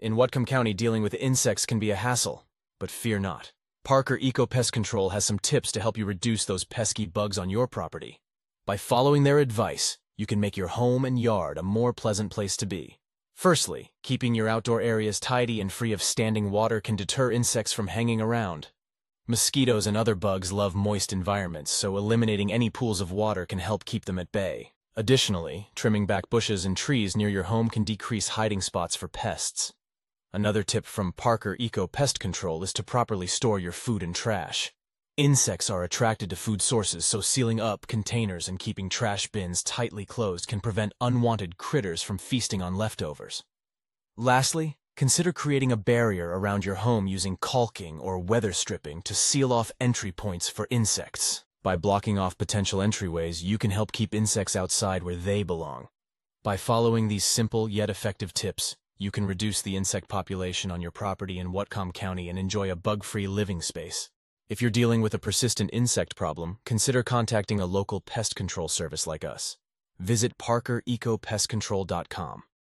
In Whatcom County, dealing with insects can be a hassle, but fear not. Parker Eco Pest Control has some tips to help you reduce those pesky bugs on your property. By following their advice, you can make your home and yard a more pleasant place to be. Firstly, keeping your outdoor areas tidy and free of standing water can deter insects from hanging around. Mosquitoes and other bugs love moist environments, so eliminating any pools of water can help keep them at bay. Additionally, trimming back bushes and trees near your home can decrease hiding spots for pests. Another tip from Parker Eco Pest Control is to properly store your food and trash. Insects are attracted to food sources, so sealing up containers and keeping trash bins tightly closed can prevent unwanted critters from feasting on leftovers. Lastly, consider creating a barrier around your home using caulking or weather stripping to seal off entry points for insects. By blocking off potential entryways, you can help keep insects outside where they belong. By following these simple yet effective tips, you can reduce the insect population on your property in Whatcom County and enjoy a bug-free living space. If you're dealing with a persistent insect problem, consider contacting a local pest control service like us. Visit parkerecopestcontrol.com.